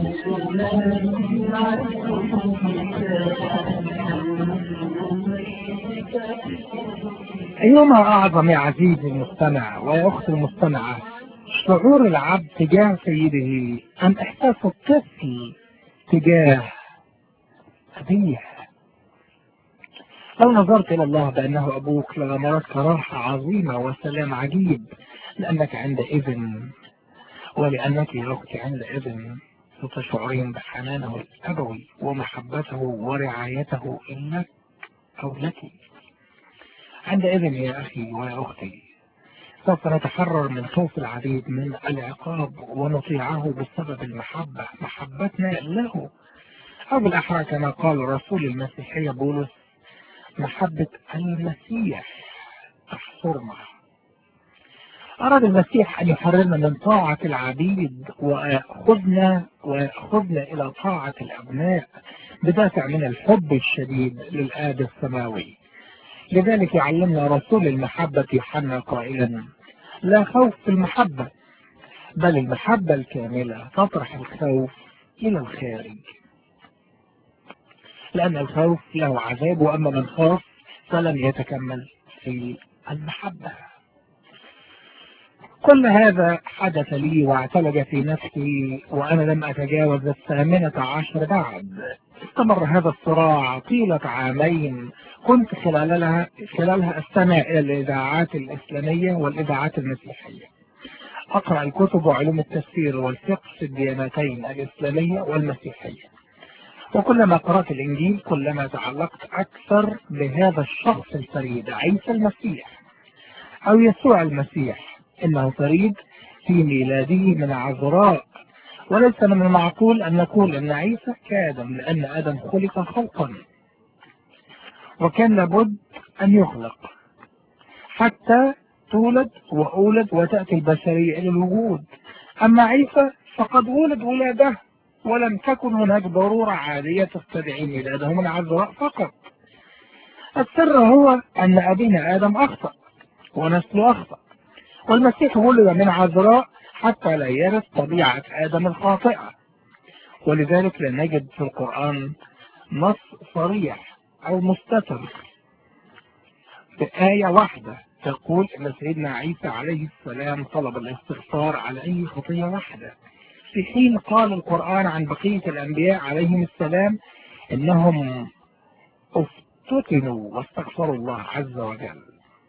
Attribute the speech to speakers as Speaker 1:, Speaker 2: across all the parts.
Speaker 1: أيهما أعظم يا عزيزي المستمع ويا أختي المستمعة، شعور العبد تجاه سيده أم إحساس الطفل تجاه أبيه؟ لو نظرت إلى الله بأنه أبوك لغمرتك راحة عظيمة وسلام عجيب، لأنك عندئذ ولأنك يا أختي عندئذ ستشعرين بحنانه الأبوي ومحبته ورعايته لك أو لك. عندئذ يا أخي ويا أختي سوف نتحرر من خوف العبيد من العقاب ونطيعه بسبب المحبة، محبتنا له، أو بالأحرى كما قال رسول المسيحية بولس: محبة المسيح تحصرنا. أراد المسيح أن يحررنا من طاعة العبيد ويأخذنا إلى طاعة الأبناء بدافع من الحب الشديد للآب السماوي. لذلك يعلمنا رسول المحبة يوحنا قائلا: لا خوف في المحبة، بل المحبة الكاملة تطرح الخوف إلى الخارج، لأن الخوف له عذاب، وأما من خاف فلم يتكمل في المحبة. كل هذا حدث لي واعتلج في نفسي وأنا لم أتجاوز 18 بعد. استمر هذا الصراع طيلة عامين، كنت خلالها أستمع إلى الإذاعات الإسلامية والإذاعات المسيحية، أقرأ الكتب وعلوم التفسير والفقه في الديانتين الإسلامية والمسيحية. وكلما قرأت الإنجيل كلما تعلقت أكثر بهذا الشخص الفريد، عيسى المسيح أو يسوع المسيح. إنه فريد في ميلاده من عذراء، وليس من المعقول أن نقول أن عيسى كآدم، لأن آدم خلق خلقا وكان لابد أن يخلق حتى تولد وأولد وتأتي البشرية إلى الوجود. أما عيسى فقد ولد ولادة، ولم تكن هناك ضرورة عادية تستدعي ميلاده من عذراء فقط. السر هو أن أبينا آدم أخطأ ونسله أخطأ، والمسيح ولد من عذراء حتى لا يرث طبيعة آدم الخاطئة. ولذلك لا نجد في القرآن نص صريح أو مستتر بآية واحدة تقول أن سيدنا عيسى عليه السلام طلب الاستغفار على أي خطية واحدة، في حين قال القرآن عن بقية الأنبياء عليهم السلام إنهم افتتنوا واستغفروا الله عز وجل.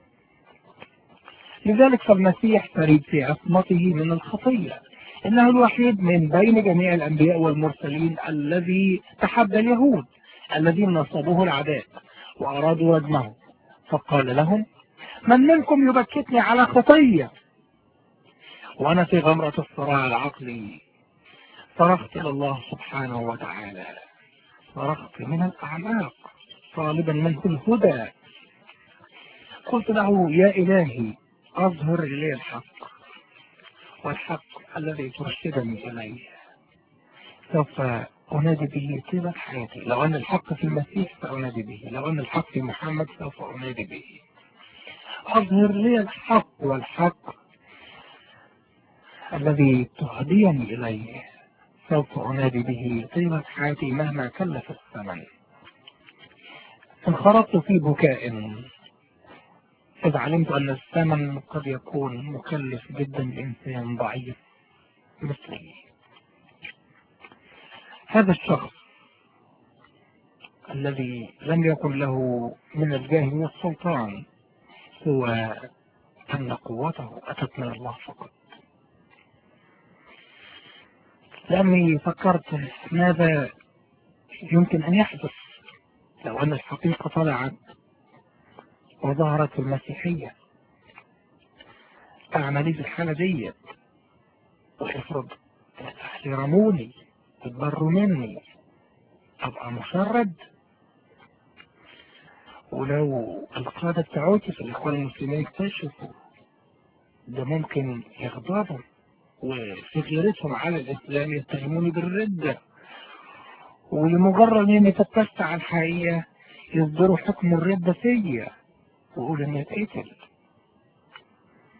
Speaker 1: لذلك فالمسيح فريد في عصمته من الخطية، إنه الوحيد من بين جميع الأنبياء والمرسلين الذي تحدى اليهود الذين نصبوه العداء وأرادوا رجمه، فقال لهم: من منكم يبكتني على خطية؟ وأنا في غمرة الصراع العقلي صرخت إلى الله سبحانه وتعالى، صرخت من الأعماق طالبا منه الهدى. قلت له: يا إلهي أظهر إلي الحق، والحق الذي ترشدني إليه سوف أنادي به طيلة حياتي. لو أن الحق في المسيح سأنادي به، لو أن الحق في محمد سوف أنادي به. أظهر لي الحق، والحق الذي تهديني إليه سوف أنادي به طيلة حياتي مهما كلف الثمن. انخرطت في بكاء إذ علمت أن الثمن قد يكون مكلف جدا لإنسان ضعيف مثلي. هذا الشخص الذي لم يكن له من الجاه والسلطان سوى أن قوته أتت من الله فقط، لأني فكرت ماذا يمكن أن يحدث لو أن الحقيقة طلعت وظهرت المسيحية. أعمل إيه في الحالة دي؟ وافرض أهلي رموني اتبروا مني، أبقى مشرد. ولو القادة بتاعوتي في الإخوان المسلمين اكتشفوا ده ممكن يغضبوا، وفي غيرتهم على الإسلام يتهموني بالردة، ولمجرد إني فتشت على الحقيقة يصدروا حكم الردة فيا ويقولوا إني اتقتل.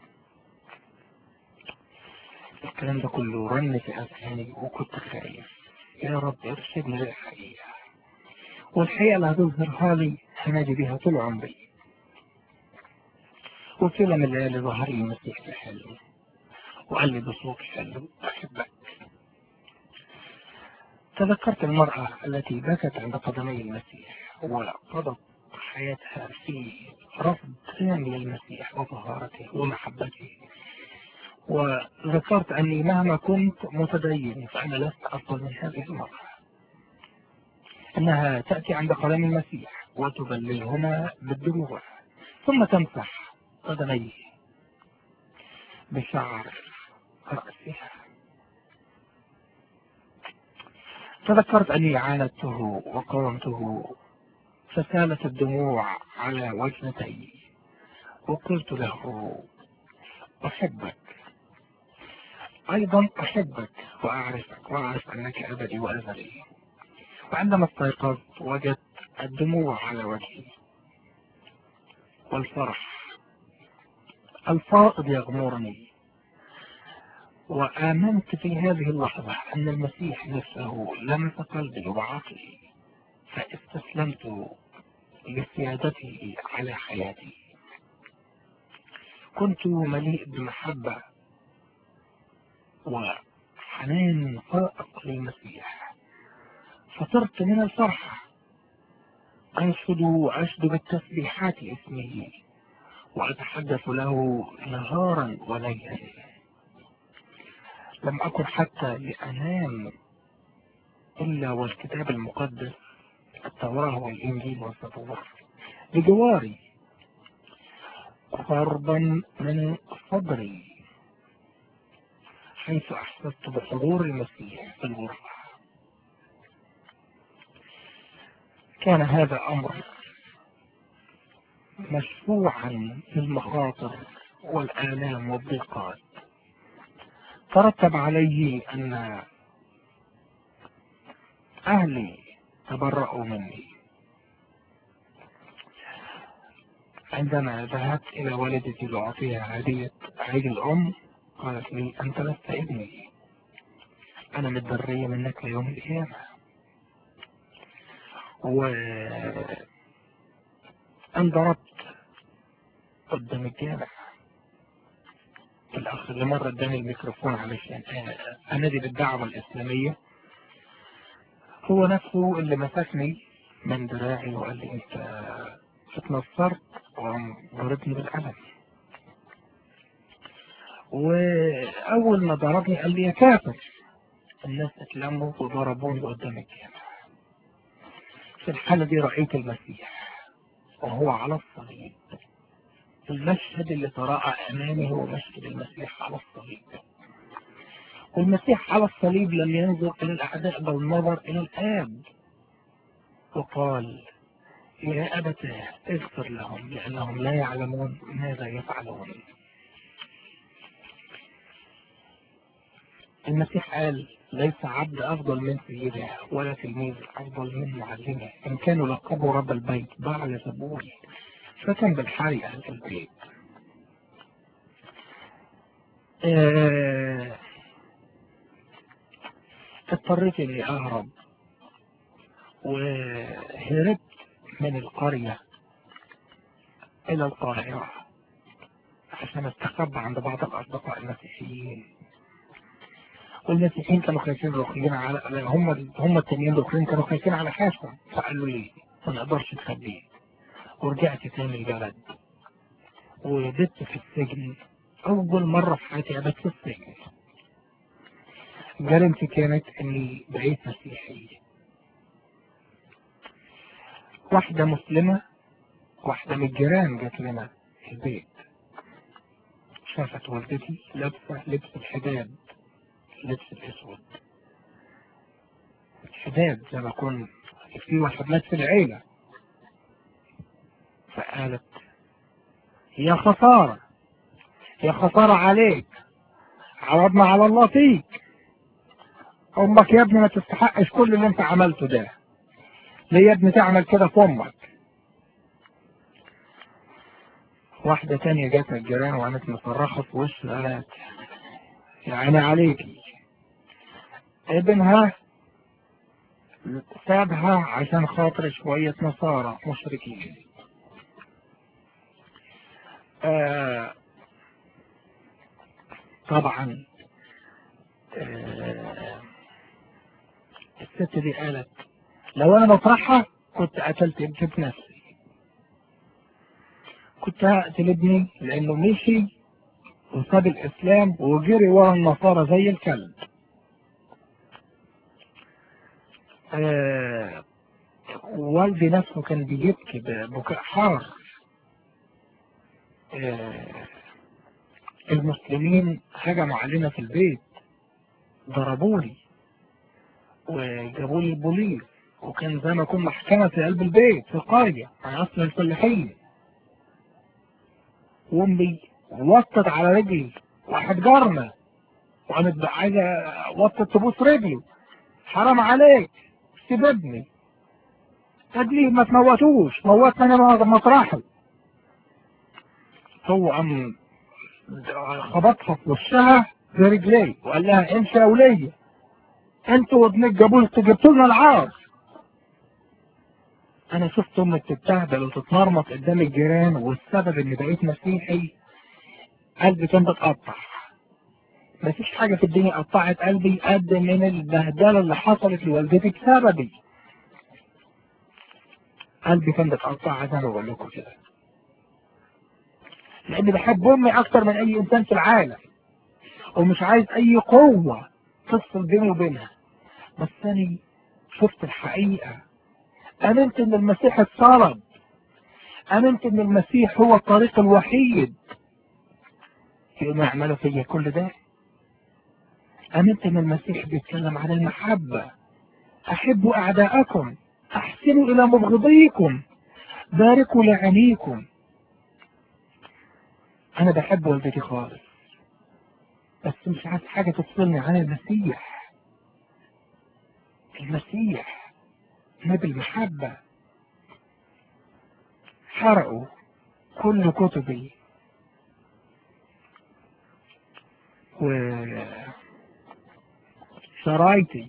Speaker 1: الكلام ده كله رن في أذهاني وكنت خايف. يا رب ارشدني للحقيقة، والحقيقة اللي هتظهرها لي هنادي بيها طول عمري. وفي يوم من الليالي ظهر لي المسيح في حلم وقال لي بصوت حلو: أحبك. تذكرت المرأة التي بكت عند قدمي المسيح وقضت حياتها في رفض تام للمسيح وطهارته ومحبته، وذكرت أني مهما كنت متدين فأنا لست أفضل من هذه المرأة، أنها تأتي عند قدم المسيح وتبللهما بالدموع ثم تمسح قدميه بشعر رأسها. تذكرت أني عاندته وقاومته فسالت الدموع على وجنتي، وقلت له: أحبك، أيضا أحبك وأعرفك وأعرف أنك أبدي وأزلي. وعندما استيقظت وجدت الدموع على وجهي والفرح الفائض يغمرني، وآمنت في هذه اللحظة أن المسيح نفسه لمس قلبي وعقلي، فاستسلمت لسيادته على حياتي. كنت مليء بمحبة وحنان فائق للمسيح، فطرت من الفرحة أشهد بالتسبيحات اسمه وأتحدث له نهارا وليلا. لم أكن حتى لأنام إلا والكتاب المقدس التوراة والإنجيل والزبور بجواري قربا من صدري، حيث أحسست بحضور المسيح في الغرفة. كان هذا أمر مشفوعا في المخاطر والآلام والضيقات، ترتب عليه أن أهلي تبرأوا مني. عندما ذهبت إلى والدتي لأعطيها هدية عيد الأم قالت لي: أنت لست ابني، أنا متبرية منك ليوم القيامة. وانضربت قدام الجامع. الأخ اللي مرة اداني الميكروفون علشان أنادي بالدعوة الإسلامية هو نفسه اللي مسكني من دراعي وقال لي: أنت اتنصرت، وضربني بالقلم. وأول ما ضربني قال لي: يا كافر. الناس اتلموا وضربوني قدام الجامع. في الحالة دي رأيت المسيح وهو على الصليب. المشهد اللي تراءى أمامي هو مشهد المسيح على الصليب، والمسيح على الصليب لم ينظر إلى الأعداء بل نظر إلى الآب وقال: يا أبتاه اغفر لهم لأنهم لا يعلمون ماذا يفعلون. المسيح قال: ليس عبد أفضل من سيده ولا تلميذ أفضل من معلمه. إن كانوا لقبوا رب البيت بعد زبور فكان بالحري أهل البيت. اضطريت إني أهرب، وهربت من القرية إلى القاهرة عشان استخبى عند بعض الأصدقاء المسيحيين. والمسيحيين كانوا خايفين رخيين على هم التانيين الأخرين كانوا خايفين على حياتهم، فقالوا لي ما نقدرش نخبيه. ورجعت تاني البلد وبت في السجن. أول مرة في حياتي أبت في السجن. جريمتي كانت إني بقيت مسيحي. واحدة مسلمة، واحدة من الجيران جت لنا البيت، شافت والدتي لابسة لبس الحداد، اللبس الأسود، الحداد زي ما يكون في واحد مات في العيلة. فقالت: يا خسارة، يا خسارة عليك، عوضنا على الله فيك. أمك يا ابني ما تستحقش كل اللي أنت عملته ده، ليه يا ابني تعمل كده في أمك؟ واحدة تانية جات الجيران وقامت مصرخة في وش قالت: يعني عليكي ابنها سابها عشان خاطر شوية نصارى مشركين. طبعا الست دي قالت لو انا بطرحها كنت قتلت ابني بنفسي، كنت هقتل ابني لانه مشي وساب الاسلام وجري ورا النصارى زي الكلب. والدي نفسه كان بيبكي ببكاء حار. المسلمين هجموا علينا في البيت، ضربوني وجابوا لي البوليس، وكان زي ما يكون محكمة في قلب البيت في القرية على أصل الفلاحين. وأمي وطت على رجلي واحد جارنا وقامت عايزة وطت تبوس رجلي، حرام عليك سيب ابني. قال لي ما تموتوش، موتنا انا مطرحه. هو قام خبطها في وشها برجليه وقال لها امشي يا وليه، انتوا وابنك جبتوا لنا العار. انا شفت امي بتتبهدل وتتمرمط قدام الجيران، والسبب اني بقيت مسيحي قلبي كان بتقطع. مفيش حاجه في الدنيا قطعت قلبي قد من البهدله اللي حصلت لوالدتي بسببي. قلبي كان بتقطع زي ما بقول لكم كده، لاني بحب امي اكتر من اي انسان في العالم، ومش عايز اي قوه تفصل بيني وبينها. بس انا شفت الحقيقه، امنت ان المسيح اتصلب، امنت ان المسيح هو الطريق الوحيد. يقوموا يعملوا فيا كل ده؟ امنت ان المسيح بيتكلم عن المحبه، احبوا اعداءكم، احسنوا الى مبغضيكم، باركوا لعينيكم. انا بحب والدتي خالص، بس مش عايز حاجه تفصلني عن المسيح. المسيح نبي المحبه. حرقوا كل كتبي وشرايطي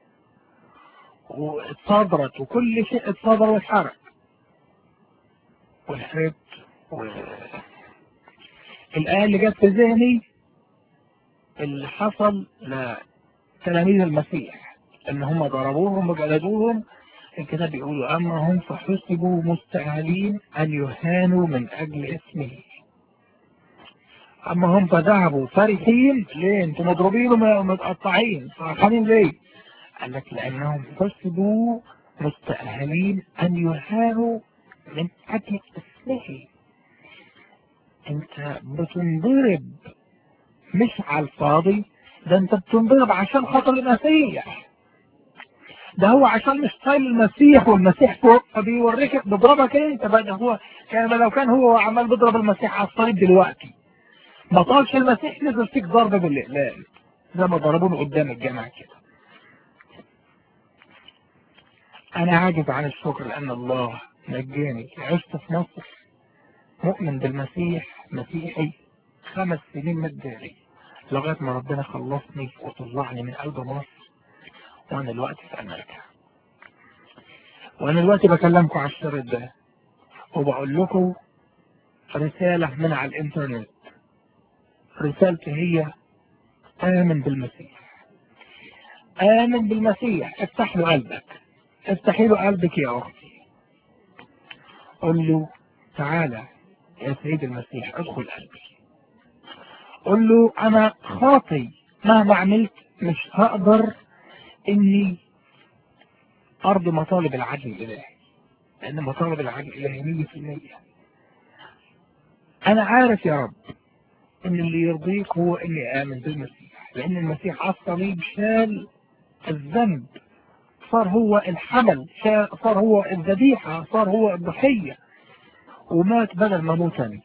Speaker 1: واتصدرت، وكل شيء اتصدر واتحرق والحرقت. الآية اللي جت في ذهني اللي حصل لتلاميذ المسيح ان هم ضربوهم وجلدوهم. الكتاب بيقولوا اما هم فحسبوا مستأهلين ان يهانوا من اجل اسمه. اما هم فذهبوا فرحين. ليه انتوا مضروبين ومتقطعين فرحانين ليه؟ قال لك لانهم حسبوا مستأهلين ان يهانوا من اجل اسمه. انت بتنضرب مش على الفاضي، ده انت بتنضرب عشان خاطر المسيح. ده هو عشان مش طايل المسيح والمسيح فوق فبيوريك بيضربك انت بقى. ده هو كان لو كان هو عمال بيضرب المسيح على الصليب دلوقتي ما طالش المسيح نزل فيك ضرب بالاقلام زي ما ضربوني قدام الجامعة كده. انا عاجز عن الشكر لان الله نجاني. عشت في مصر مؤمن بالمسيح، مسيحي 5 سنين متداري لغاية ما ربنا خلصني وطلعني من قلب مصر، وانا دلوقتي في امريكا. وانا دلوقتي بكلمكم على الشريط ده وبقول لكم رسالة من على الانترنت. رسالتي هي آمن بالمسيح. آمن بالمسيح. افتح له قلبك، افتحي له قلبك يا أختي، قل له تعالى يا سيد المسيح ادخل قلبي. قل له أنا خاطي، مهما عملت مش هقدر إني أرضي مطالب العدل الإلهي، لأن مطالب العدل الإلهي 100%. أنا عارف يا رب إن اللي يرضيك هو إني آمن بالمسيح، لأن المسيح على الصليب شال الذنب، صار هو الحمل، صار هو الذبيحة، صار هو الضحية، ومات بدل ما موت أنا.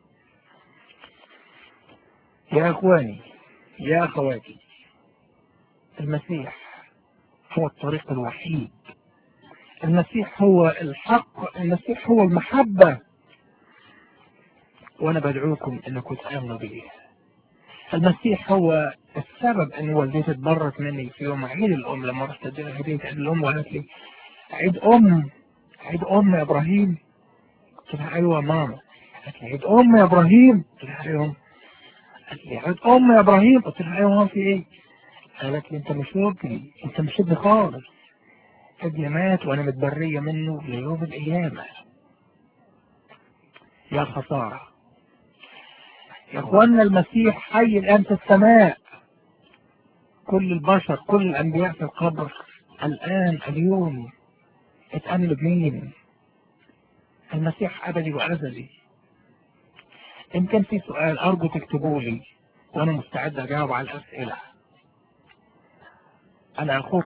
Speaker 1: يا إخواني يا أخواتي، المسيح هو الطريق الوحيد، المسيح هو الحق، المسيح هو المحبة، وأنا بدعوكم أنكم تآمنوا به. المسيح هو السبب ان والدتي اتبرت مني في يوم عيد الام لما رحت ادي لها هديه عيد الام وقالت لي عيد ام، عيد ام يا ابراهيم. قلت لها ايوه يا ماما. قالت لي عيد ام يا ابراهيم. قلت لها ايوه. قالت لي عيد ام يا ابراهيم. قلت لها ايوه ماما في ايه؟ قالت لي انت مش ابني، انت مش ابني خالص، ابني مات وانا متبريه منه ليوم القيامه. يا خساره يا اخوانا، المسيح حي الان في السماء. كل البشر كل الانبياء في القبر الان اليوم اتأملوا بمين؟ المسيح ابدي وازلي. ان كان في سؤال ارجو تكتبوا لي وانا مستعد اجاوب على الاسئله. انا اخوك